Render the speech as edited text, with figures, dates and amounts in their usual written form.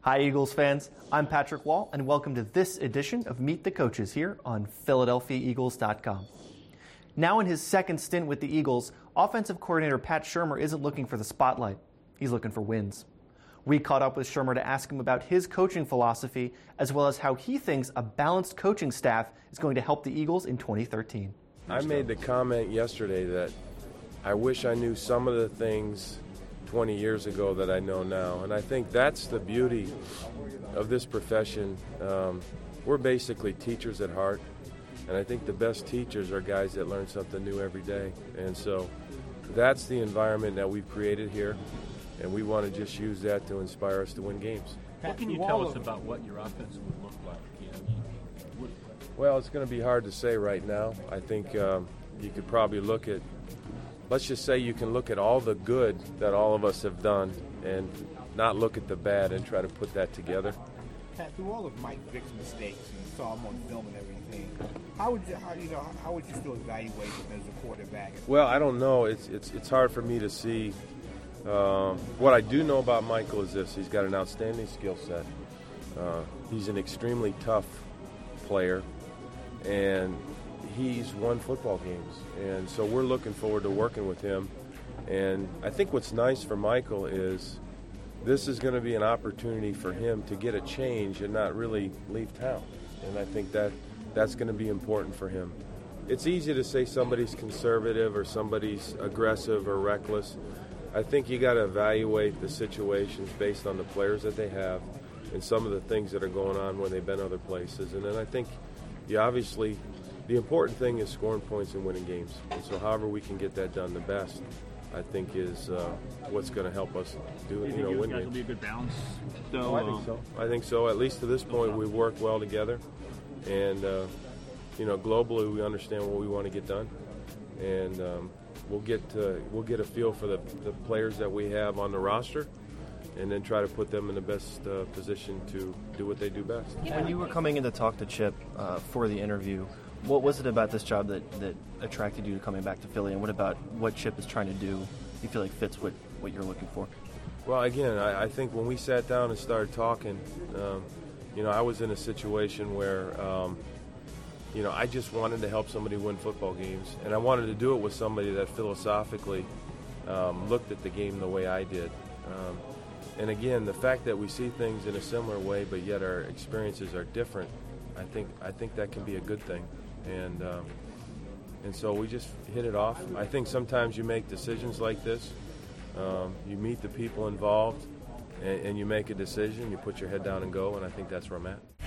Hi, Eagles fans. I'm Patrick Wall, and welcome to this edition of Meet the Coaches here on PhiladelphiaEagles.com. Now in his second stint with the Eagles, offensive coordinator Pat Shurmur isn't looking for the spotlight. He's looking for wins. We caught up with Shurmur to ask him about his coaching philosophy, as well as how he thinks a balanced coaching staff is going to help the Eagles in 2013. I made the comment yesterday that I wish I knew some of the things 20 years ago that I know now. And I think that's the beauty of this profession. We're basically teachers at heart. And I think the best teachers are guys that learn something new every day. And so that's the environment that we've created here. And we want to just use that to inspire us to win games. What can you tell us about what your offense would look like? Well, it's going to be hard to say right now. I think you could probably look at, let's just say you can look at all the good that all of us have done and not look at the bad and try to put that together. Pat, through all of Mike Vick's mistakes, and you saw him on film and everything, how would you still evaluate him as a quarterback? Well, I don't know. It's hard for me to see. What I do know about Michael is this: he's got an outstanding skill set. He's an extremely tough player, and he's won football games. And so we're looking forward to working with him. And I think what's nice for Michael is this is going to be an opportunity for him to get a change and not really leave town. And I think that's going to be important for him. It's easy to say somebody's conservative or somebody's aggressive or reckless. I think you got to evaluate the situations based on the players that they have and some of the things that are going on when they've been other places. And then I think obviously the important thing is scoring points and winning games. And so however we can get that done the best, I think is what's going to help us do win games. Will be a good balance? So, I think so. At least to this point, we've worked well together. And, globally we understand what we want to get done. And we'll get a feel for the players that we have on the roster, and then try to put them in the best position to do what they do best. When you were coming in to talk to Chip for the interview, what was it about this job that attracted you to coming back to Philly, and what about what Chip is trying to do you feel like fits what you're looking for? Well, again, I think when we sat down and started talking, I was in a situation where I just wanted to help somebody win football games, and I wanted to do it with somebody that philosophically looked at the game the way I did. And again, the fact that we see things in a similar way, but yet our experiences are different, I think that can be a good thing. And so we just hit it off. I think sometimes you make decisions like this. You meet the people involved, and you make a decision. You put your head down and go, and I think that's where I'm at.